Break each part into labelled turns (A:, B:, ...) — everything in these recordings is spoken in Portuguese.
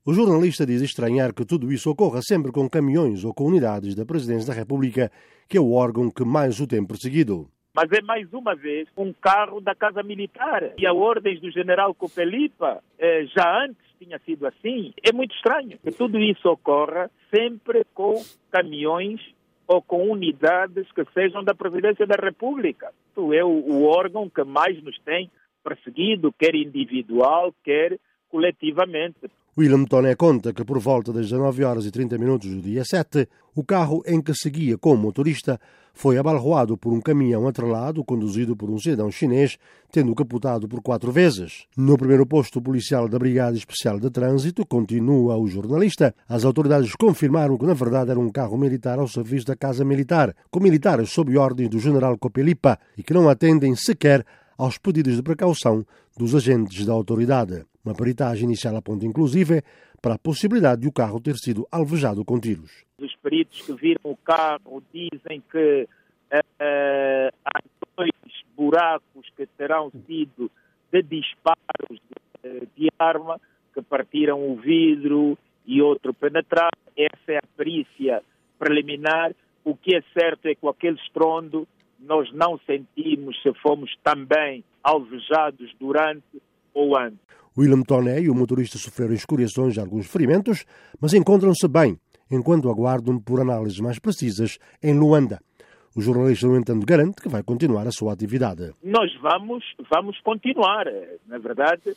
A: O jornalista diz estranhar que tudo isso ocorra sempre com caminhões ou com unidades da Presidência da República, que é o órgão que mais o tem perseguido.
B: Mas é mais uma vez um carro da Casa Militar. E a ordens do general Copelipa, já antes tinha sido assim. É muito estranho que tudo isso ocorra sempre com caminhões ou com unidades que sejam da Presidência da República. Isso é o órgão que mais nos tem perseguido, quer individual, quer coletivamente.
A: William Toné conta que por volta das 19h30 do dia 7, o carro em que seguia como motorista foi abalroado por um caminhão atrelado conduzido por um cidadão chinês, tendo capotado por 4 vezes. No primeiro posto policial da Brigada Especial de Trânsito, continua o jornalista, as autoridades confirmaram que na verdade era um carro militar ao serviço da Casa Militar, com militares sob ordens do general Copelipa e que não atendem sequer aos pedidos de precaução dos agentes da autoridade. Uma peritagem inicial aponta, inclusive, para a possibilidade de o carro ter sido alvejado com tiros.
B: Os peritos que viram o carro dizem que há 2 buracos que terão sido de disparos de arma, que partiram o vidro e outro penetrado. Essa é a perícia preliminar. O que é certo é que com aquele estrondo nós não sentimos se fomos também alvejados durante ou antes.
A: William Toné e o motorista sofreram escoriações e alguns ferimentos, mas encontram-se bem, enquanto aguardam por análises mais precisas em Luanda. O jornalista, no entanto, garante que vai continuar a sua atividade.
B: Nós vamos continuar, na verdade,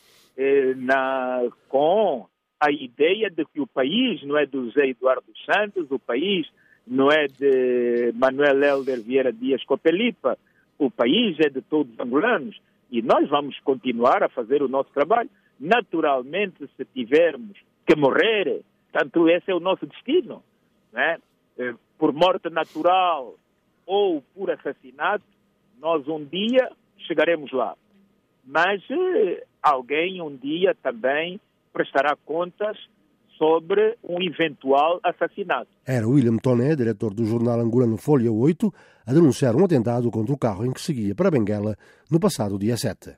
B: com a ideia de que o país não é do José Eduardo Santos, o país não é de Manuel Helder Vieira Dias Copelipa, o país é de todos os angolanos e nós vamos continuar a fazer o nosso trabalho. Naturalmente, se tivermos que morrer, tanto esse é o nosso destino, né? Por morte natural ou por assassinato, nós um dia chegaremos lá. Mas alguém um dia também prestará contas sobre um eventual assassinato.
A: Era William Toné, diretor do jornal angolano Folha 8, a denunciar um atentado contra o carro em que seguia para Benguela no passado dia 7.